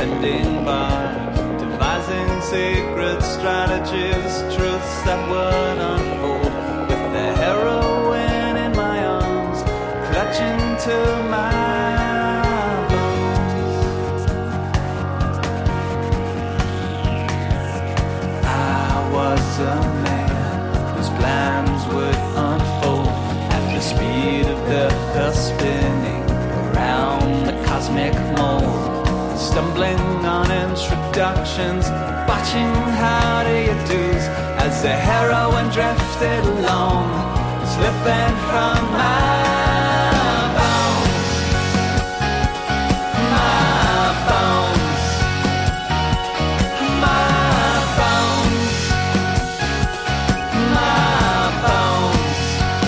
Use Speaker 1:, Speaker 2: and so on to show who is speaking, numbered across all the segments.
Speaker 1: standing by, devising secret strategies, truths that would unfold, with the heroine in my arms, clutching to my bones. I was a man whose plans would unfold at the speed of the earth spinning around the cosmic mold, stumbling on introductions, botching how do you do's as the heroine drifted along, slipping from my bones, my bones, my bones, my bones.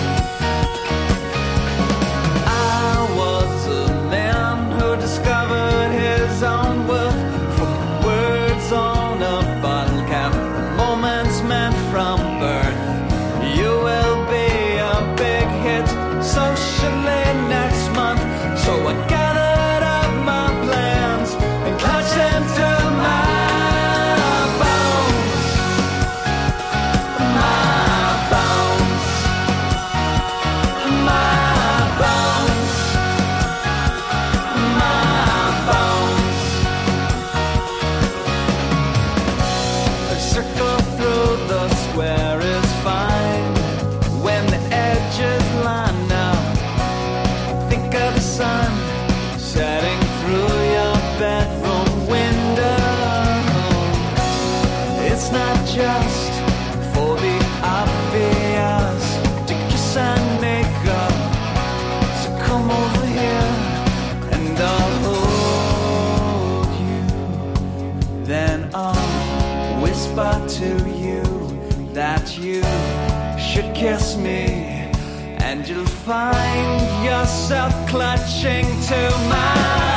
Speaker 1: I was a man who discovered his own worth from words on a bottle cap, moments meant from birth. You will be a big hit socially next month, so I gathered up my plans and clutched them to my bones, my bones, my bones, my bones. A circle through the square is fine when the edges line up. Think of the sun setting through your bedroom window. It's not just for the obvious to kiss and make up, so come over here and I'll hold you. Then I'll whisper to you that you should kiss me, and you'll find yourself clutching to my